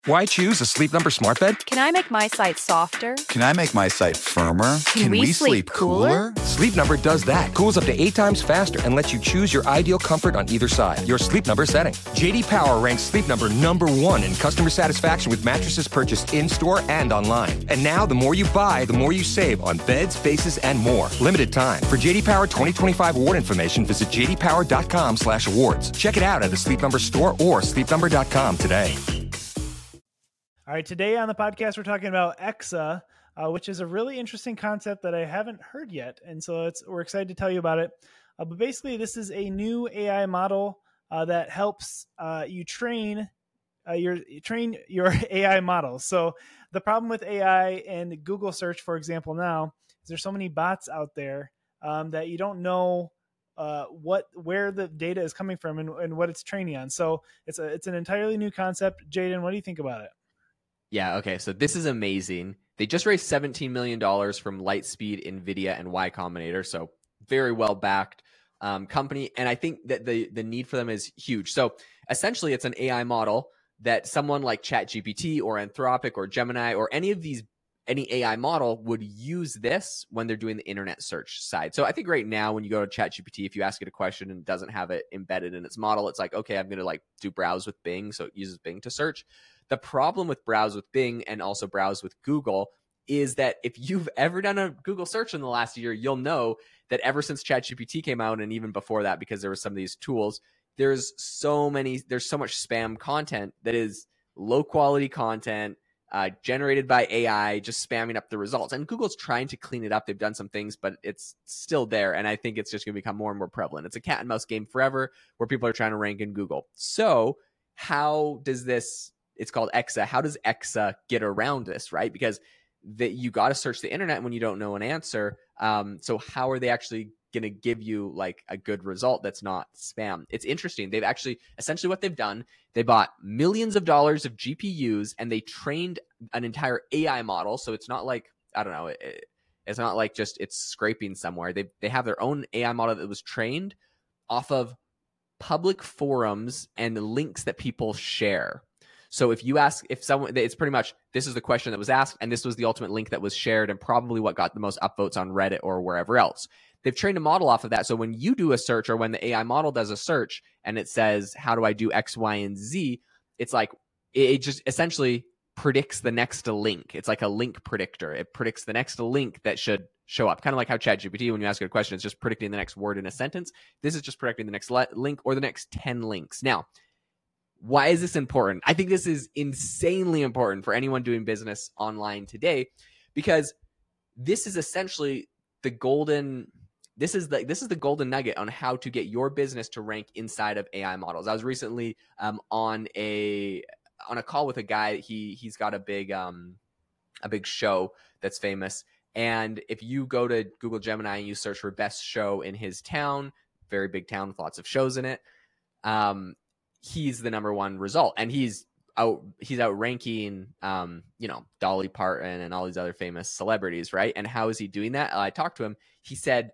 Why choose a Sleep Number smart bed? Can I make my site softer? Can I make my site firmer? Can we sleep cooler? Sleep Number does that. Cools up to 8 times faster and lets you choose your ideal comfort on either side. Your Sleep Number setting. JD Power ranks Sleep Number #1 in customer satisfaction with mattresses purchased in-store and online. And now, the more you buy, the more you save on beds, bases, and more. Limited time. For JD Power 2025 award information, visit jdpower.com/awards. Check it out at a Sleep Number store or sleepnumber.com today. All right, today on the podcast, we're talking about Exa, which is a really interesting concept that I haven't heard yet. And so we're excited to tell you about it. But basically, this is a new AI model that helps you train your AI models. So the problem with AI and Google search, for example, now is there's so many bots out there that you don't know where the data is coming from and what it's training on. So it's an entirely new concept. Jaden, what do you think about it? Yeah, okay, so this is amazing. They just raised $17 million from Lightspeed, NVIDIA, and Y Combinator, so very well-backed company, and I think that the need for them is huge. So essentially, it's an AI model that someone like ChatGPT or Anthropic or Gemini or any AI model would use this when they're doing the internet search side. So I think right now when you go to ChatGPT, if you ask it a question and it doesn't have it embedded in its model, it's like, okay, I'm going to do browse with Bing, so it uses Bing to search. The problem with browse with Bing and also browse with Google is that if you've ever done a Google search in the last year, you'll know that ever since ChatGPT came out, and even before that, because there were some of these tools, there's so much spam content that is low quality content generated by AI, just spamming up the results. And Google's trying to clean it up. They've done some things, but it's still there. And I think it's just going to become more and more prevalent. It's a cat and mouse game forever where people are trying to rank in Google. So how does this... It's called Exa. How does Exa get around this, right? Because you got to search the internet when you don't know an answer. So how are they actually going to give you like a good result that's not spam? It's interesting. They've actually, essentially what they've done, they bought millions of dollars of GPUs and they trained an entire AI model. So it's not like, I don't know, it's not like just it's scraping somewhere. They have their own AI model that was trained off of public forums and links that people share. So if you ask, if someone, it's pretty much, this is the question that was asked, and this was the ultimate link that was shared, and probably what got the most upvotes on Reddit or wherever else. They've trained a model off of that. So when you do a search, or when the AI model does a search, and it says, how do I do X, Y, and Z? It's like, it just essentially predicts the next link. It's like a link predictor. It predicts the next link that should show up. Kind of like how ChatGPT, when you ask it a question, it's just predicting the next word in a sentence. This is just predicting the next link or the next 10 links. Now, why is this important? I think this is insanely important for anyone doing business online today, because this is essentially the golden nugget on how to get your business to rank inside of AI models. I was recently on a call with a guy. He's got a big show that's famous, and if you go to Google Gemini and you search for best show in his town, very big town with lots of shows in it, he's the #1 result, and he's outranking, Dolly Parton and all these other famous celebrities, right? And how is he doing that? I talked to him. He said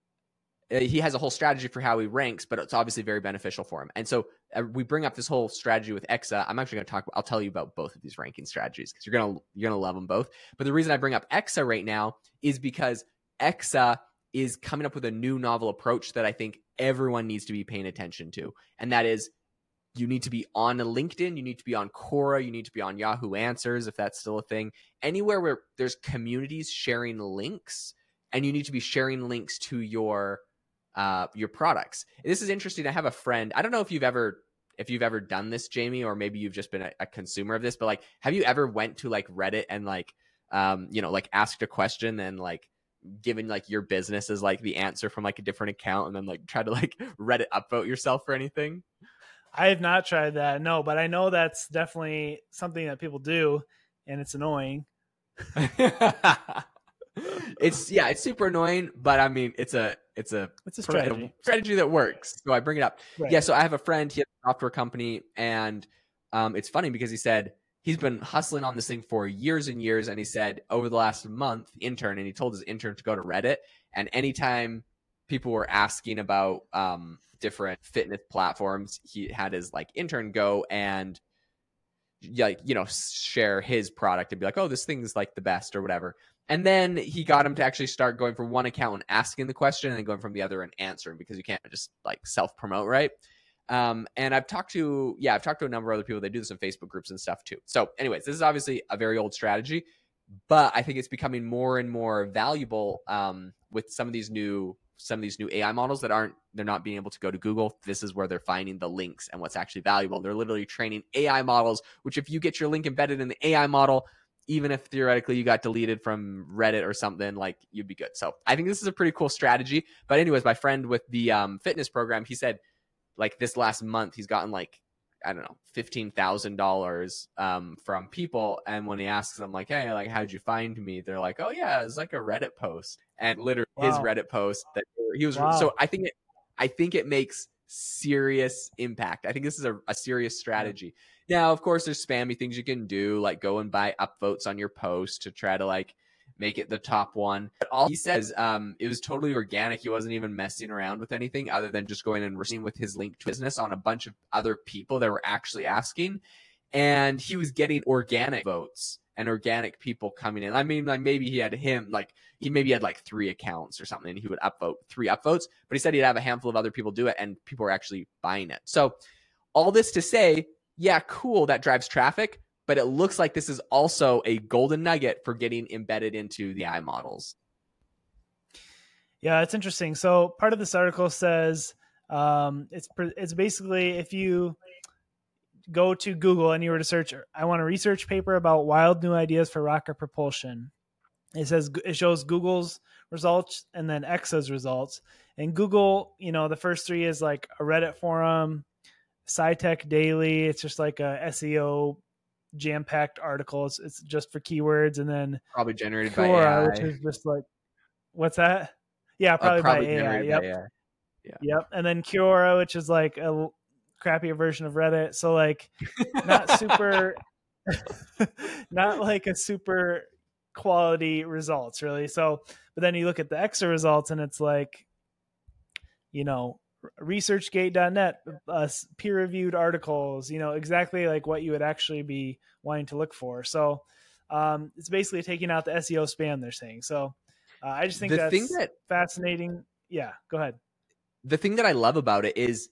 he has a whole strategy for how he ranks, but it's obviously very beneficial for him. And so we bring up this whole strategy with Exa. I'm actually going to I'll tell you about both of these ranking strategies because you're gonna love them both. But the reason I bring up Exa right now is because Exa is coming up with a new novel approach that I think everyone needs to be paying attention to, and that is, you need to be on LinkedIn, you need to be on Quora, you need to be on Yahoo Answers, if that's still a thing. Anywhere where there's communities sharing links, and you need to be sharing links to your products. This is interesting. I have a friend. I don't know if you've ever done this, Jamie, or maybe you've just been a consumer of this, but like, have you ever went to like Reddit and like, like asked a question and like given like your business as like the answer from like a different account, and then like try to like Reddit upvote yourself for anything? I have not tried that, no, but I know that's definitely something that people do, and it's annoying. It's super annoying, but I mean, it's a strategy that works. So I bring it up. Right. Yeah. So I have a friend, he has a software company, and it's funny because he said he's been hustling on this thing for years and years. And he said over the last month, and he told his intern to go to Reddit, and anytime people were asking about different fitness platforms, he had his like intern go and like, share his product and be like, oh, this thing's like the best or whatever. And then he got him to actually start going from one account and asking the question and then going from the other and answering, because you can't just like self-promote, right? And I've talked to a number of other people. They do this in Facebook groups and stuff too. So anyways, this is obviously a very old strategy, but I think it's becoming more and more valuable with some of these new AI models they're not being able to go to Google. This is where they're finding the links and what's actually valuable. They're literally training AI models, which if you get your link embedded in the AI model, even if theoretically you got deleted from Reddit or something, like, you'd be good. So I think this is a pretty cool strategy. But anyways, my friend with the fitness program, he said like this last month, he's gotten like, I don't know, $15,000 from people. And when he asks them like, hey, like, how'd you find me? They're like, oh yeah, it's like a Reddit post. And literally his Reddit post that he was. So I think it makes serious impact. I think this is a serious strategy. Now, of course, there's spammy things you can do, like go and buy upvotes on your post to try to like make it the top one. But all he says, it was totally organic. He wasn't even messing around with anything other than just going and receiving with his link to business on a bunch of other people that were actually asking. And he was getting organic votes and organic people coming in. I mean, like maybe he had like 3 accounts or something, and he would upvote 3 upvotes, but he said he'd have a handful of other people do it and people were actually buying it. So all this to say, yeah, cool, that drives traffic, but it looks like this is also a golden nugget for getting embedded into the AI models. Yeah, it's interesting. So part of this article says it's basically if you go to Google and you were to search, I want a research paper about wild new ideas for rocket propulsion. It shows Google's results and then Xa's results. And Google, the first 3 is like a Reddit forum, SciTech Daily. It's just like a SEO jam-packed article. It's just for keywords, and then probably generated Quora, by AI, which is just like, what's that? Yeah, probably by AI. Yep. Yeah. Yep. And then Quora, which is like a crappier version of Reddit. So like not super, not like a super quality results really. So, but then you look at the Exa results and it's like, researchgate.net, peer-reviewed articles, exactly like what you would actually be wanting to look for. So it's basically taking out the SEO spam, they're saying. So I just think that's fascinating. Yeah, go ahead. The thing that I love about it is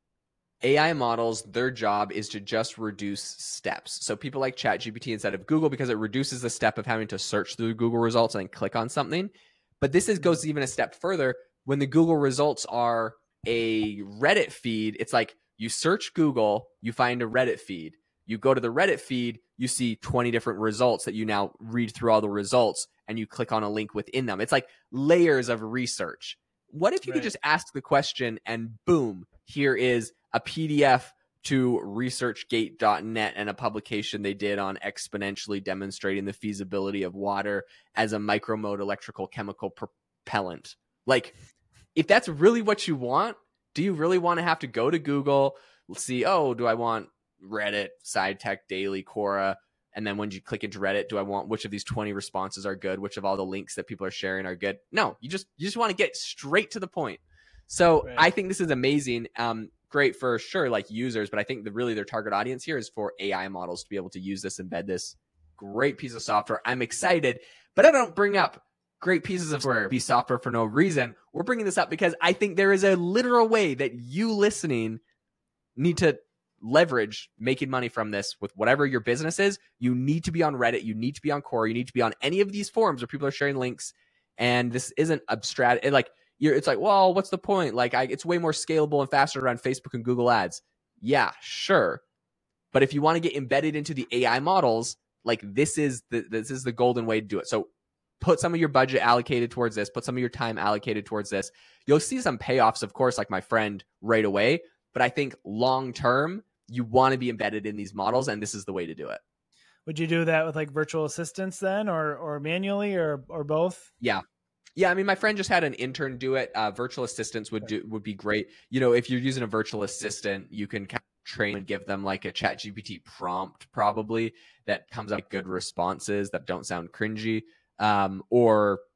AI models, their job is to just reduce steps. So people like ChatGPT instead of Google, because it reduces the step of having to search through Google results and then click on something. But this goes even a step further. When the Google results are a Reddit feed, it's like you search Google, you find a Reddit feed. You go to the Reddit feed, you see 20 different results that you now read through all the results and you click on a link within them. It's like layers of research. What if you could just ask the question and boom, here is a PDF to researchgate.net and a publication they did on exponentially demonstrating the feasibility of water as a micromode electrical chemical propellant. Like, if that's really what you want, do you really want to have to go to Google, see, oh, do I want Reddit, SciTech Daily, Quora? And then when you click into Reddit, do I want which of these 20 responses are good? Which of all the links that people are sharing are good? No, you just want to get straight to the point. So I think this is amazing. Great for sure, like users, but I think really their target audience here is for AI models to be able to use this, embed this. Great piece of software. I'm excited, but I don't bring up great pieces of software for no reason. We're bringing this up because I think there is a literal way that you listening need to leverage making money from this with whatever your business is. You need to be on Reddit. You need to be on Quora. You need to be on any of these forums where people are sharing links. And this isn't abstract. It's like, well, what's the point? Like, it's way more scalable and faster to run Facebook and Google ads. Yeah, sure. But if you want to get embedded into the AI models, like this is the golden way to do it. So put some of your budget allocated towards this, put some of your time allocated towards this. You'll see some payoffs, of course, like my friend, right away. But I think long-term, you want to be embedded in these models, and this is the way to do it. Would you do that with like virtual assistants then, or manually, or both? Yeah. I mean, my friend just had an intern do it. Virtual assistants would be great. If you're using a virtual assistant, you can kind of train and give them like a ChatGPT prompt, probably that comes up with good responses that don't sound cringy. Or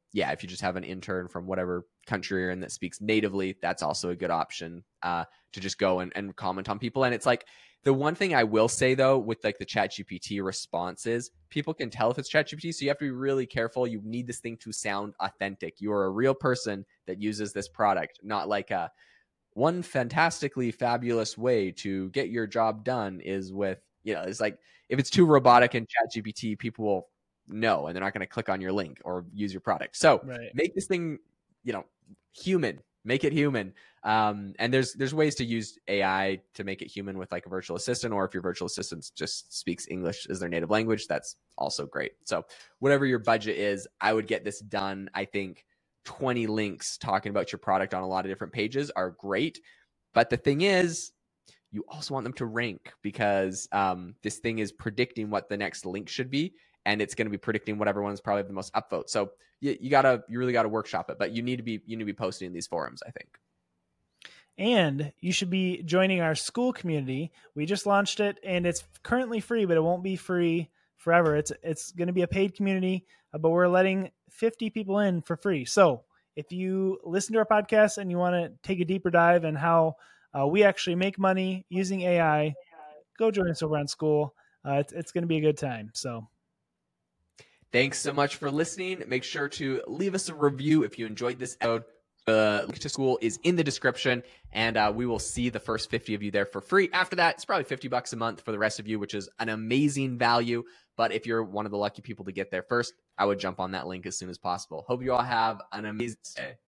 yeah, if you just have an intern from whatever country you're in that speaks natively, that's also a good option to just go and comment on people. And it's like, the one thing I will say though, with like the ChatGPT responses, people can tell if it's ChatGPT. So you have to be really careful. You need this thing to sound authentic. You are a real person that uses this product, not like one fantastically fabulous way to get your job done is with, it's like, if it's too robotic in ChatGPT, people will know, and they're not going to click on your link or use your product. So make this thing, human, make it human. And there's ways to use AI to make it human with like a virtual assistant, or if your virtual assistant just speaks English as their native language, that's also great. So whatever your budget is, I would get this done. I think 20 links talking about your product on a lot of different pages are great. But the thing is, you also want them to rank, because this thing is predicting what the next link should be, and it's going to be predicting what everyone's probably the most upvote. So you really got to workshop it, but you need to be posting in these forums, I think. And you should be joining our Skool community. We just launched it, and it's currently free, but it won't be free forever. It's going to be a paid community, but we're letting 50 people in for free. So if you listen to our podcast and you want to take a deeper dive in how we actually make money using AI, go join us over on Skool. It's going to be a good time. So thanks so much for listening. Make sure to leave us a review if you enjoyed this episode. The link to Skool is in the description, and we will see the first 50 of you there for free. After that, it's probably $50 a month for the rest of you, which is an amazing value. But if you're one of the lucky people to get there first, I would jump on that link as soon as possible. Hope you all have an amazing day.